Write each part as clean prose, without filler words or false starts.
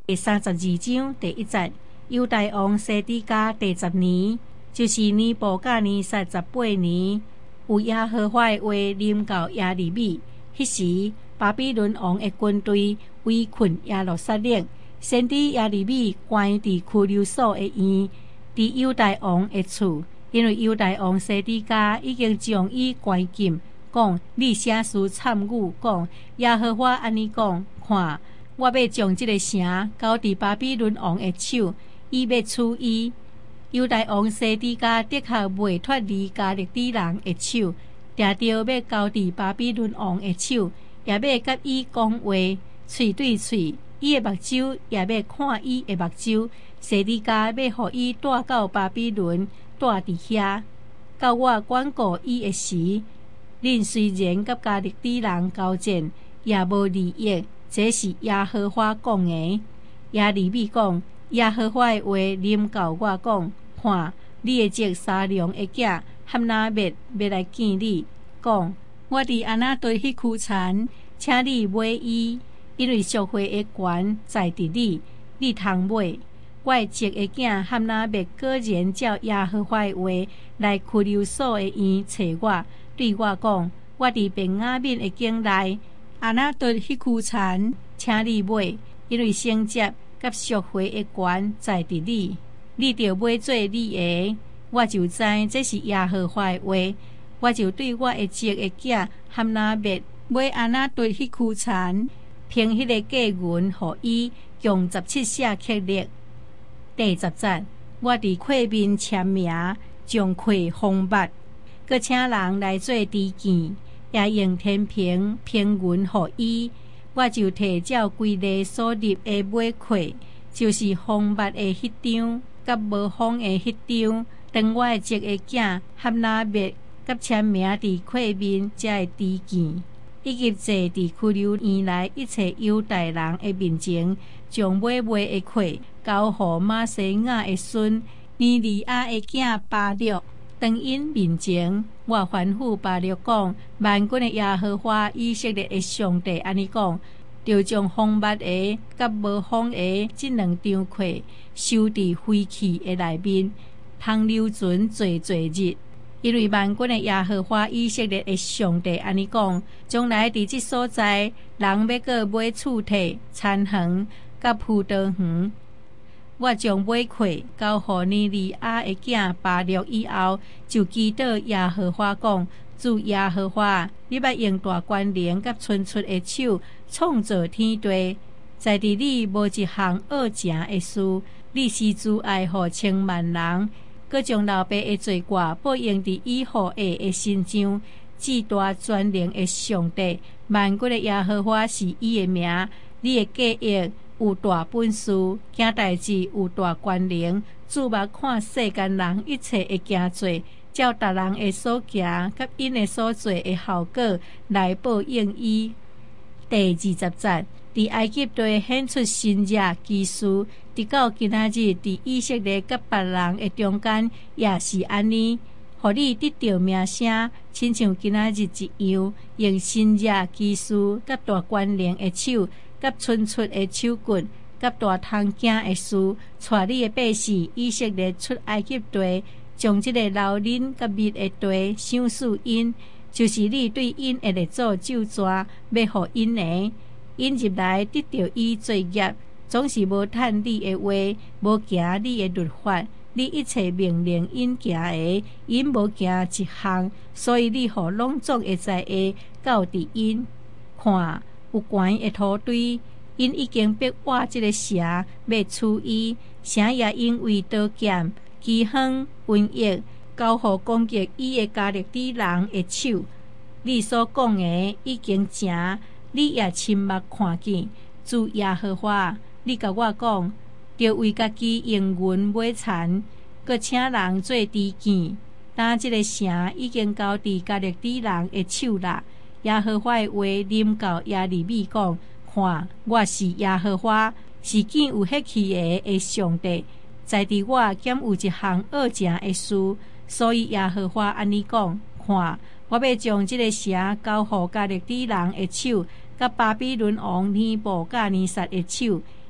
第32章第1節，猶大王西底家第10年，就是尼布甲尼撒18年，有耶和華的話臨到耶利米。迄時，巴比倫王的軍隊圍困耶路撒冷，先知耶利米關佇拘留所的院，佇猶大王的厝，因為猶大王西底家已經將伊關禁，講你寫書讖語，講耶和華安尼講，看。我要將這個城交佇巴比倫王的手，伊要處伊。猶大王西底家的確袂脫離加勒底人的手，定着要交佇巴比倫王的手，也要甲伊講話，喙對喙，伊的目睭也要看伊的目睭。西底家要互伊帶到巴比倫，帶佇遐，到我管顧伊的時，恁雖然甲加勒底人交戰，也無利益。這是耶和華講的。耶利米講，耶和華的話臨到我講，看，你的侄沙龍的囝哈拿滅要來見你，講，我佇安那對迄區田，請你買伊，因為贖回的權在佇你，你通買。我的侄的囝哈拿滅果然照耶和華的話來拘留所的院找我，對我講，我佇便雅憫的境內。安那對迄區田，請你買，因為承接甲贖回的權在佇你，你著買做你的。我就知這是耶和華的話，我就對我的侄的囝哈拿滅買安那對迄區田，憑迄個價銀，互伊用17舍克勒。第10節，我佇潰面簽名，將潰封筆，閣請人來做知見。也用天平平銀予伊，我就摕照規例所立的買契，就是封筆的迄張，甲無封的迄張，當我的侄的囝哈拿滅甲簽名佇契面，才會知見。以及坐佇拘留院內一切猶大人的面前，將買賣的契交予瑪西雅的孫尼利亞的囝巴錄。當因面前，我吩咐巴錄講：萬軍的耶和華以色列的上帝安尼講，就將封筆的甲無封的這兩張契收佇廢棄的內面，通留存濟日。因為萬軍的耶和華以色列的上帝安尼講，將來佇這所在，人要閣買厝體、田園甲葡萄園。我將買契交予尼利亞的囝巴錄以後，就祈禱耶和華講：主耶和華，你捌用大權能甲伸出的手創造天地，在佇你無一項惡情的事，你施慈愛予千萬人，閣將老爸的罪過報應佇以後的身上。至大全能的上帝，萬軍的耶和華是伊的名，你的計劃有大本事，行代志有大權能，注目看世間人一切的行罪，照逐人的所行甲因的所做的效果來報應伊。第20節，佇埃及地顯出新約奇事，直到今仔日，佇以色列甲別人的中間也是安尼，互你得到名聲，親像今仔日一樣，用新約奇事甲大權能的手。甲伸出的手棍，甲大通行的事，帶你的百姓以色列出埃及地，將這個老人甲密的地賞賜因，就是你對因的列祖咒詛，要互因的，因入來得到伊罪孽，總是無趁你的話，無行你的律法，你一切命令因行的，因無行一項，所以你互攏總會知會到佇因看。有懸的土堆，因已經逼挖這個城，要處伊，城也因為刀劍、饑荒、瘟疫，交予攻擊伊的加勒底人的手。你所講的已經成，你也親目看見。主耶和華，你甲我講，著為家己用銀買田，閣請人做知見。當這個城已經交佇加勒底人的手啦。耶和華的話臨到耶利米講：看，我是耶和華，是見有血氣的上帝，在佇我兼有一項惡情的事，所以耶和華安尼講：看，我要將這個城交予加勒底人的手，甲巴比倫王尼布甲尼撒的手，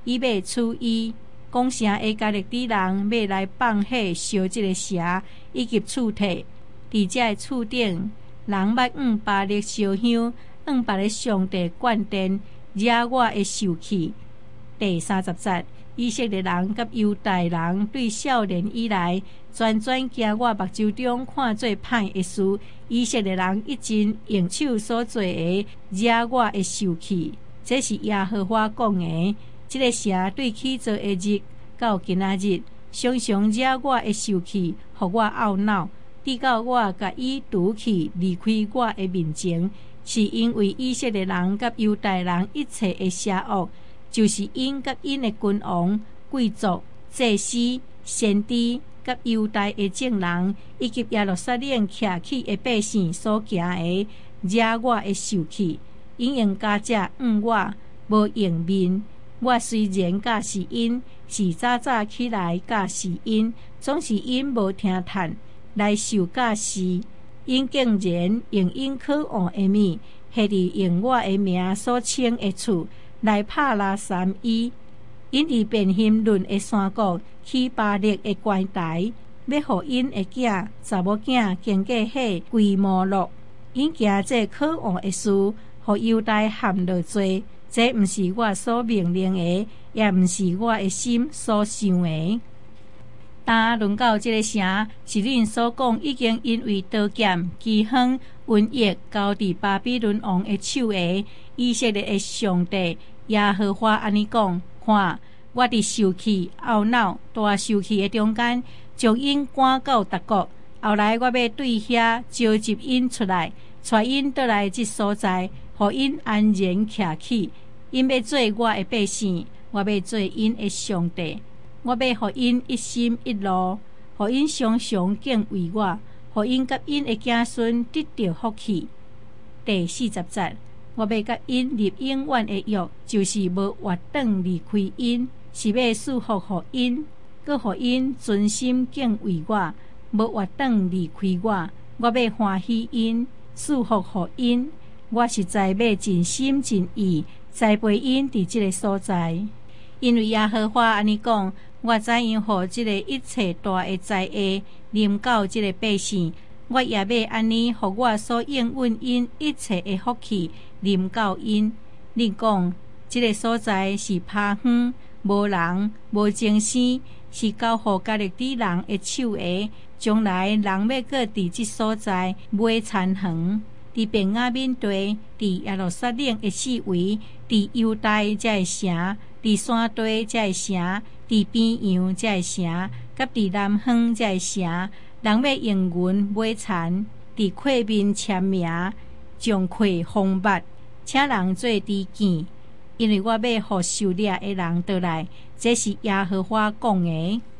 以免处伊。讲城的加勒底人要来放火烧这个蛇，以及厝体。伫这个厝顶，人捌巴力烧香，巴力上帝灌奠，惹我的受气。第30节，以色列人甲犹大人对少年以来，全惊我目睭中看做歹的事。以色列人一真用手所做的，惹我的受气。这是耶和华讲的。这个蛇对起做的日到今仔日，常常惹我的受气，互我懊恼，直到我甲伊除去，离开我的面前，是因为以色列人甲犹大人一切的邪恶，就是因甲因的君王、贵族、祭司、先知，甲犹大的众人，以及耶路撒冷徛起的百姓所行的，惹我的受气。因用家者我，无用面。我虽然教是因，是早早起来教是因，总是因无听叹来受教是。因竟然用因渴望的物，下伫用我的名所称的厝来拍拉三伊。因伫便希伦的山谷起巴力的关台，要互因的囝查某囝经过迄规模落。因行这渴望的事，互犹大陷落罪。这毋是我所命令的，也毋是我的心所想的。但论到这个城，是恁所讲已经因为刀剑、饥荒、瘟疫交伫巴比伦王的手下。以色列的上帝耶和华安尼讲：看，我伫受气、懊恼、大受气的中间，将因赶到达国。后来我要对遐召集因出来，带因倒来这所在，互因安然徛起。因要做我的百姓，我要做因的上帝。我要互因一心一路，互因常常敬畏我，互因甲因的子孙得到福气。第40节，我要甲因立永远的约，就是无活转离开因，是要赐福互因，搁互因专心敬畏我，无活转离开我。我要欢喜因，赐福互因。我实在要尽心尽意栽培因伫这个所在，因为耶和华安尼讲：我怎样互这个一切大的灾厄临到这个百姓，我也要安尼互我所应允因一切的福气临到因。你讲这个所在是趴远，无人，无精生，是交互加勒底人的手下。将来人要搁伫这所在买田园。伫便雅悯地，伫耶路撒冷的四围，伫犹大才会城，伫山地才会城，伫边洋才会城，甲伫南方才会城。人要用银买田，伫块面签名，将块封捌，请人做知见，因为我要互受掠的人倒来。这是耶和华讲的。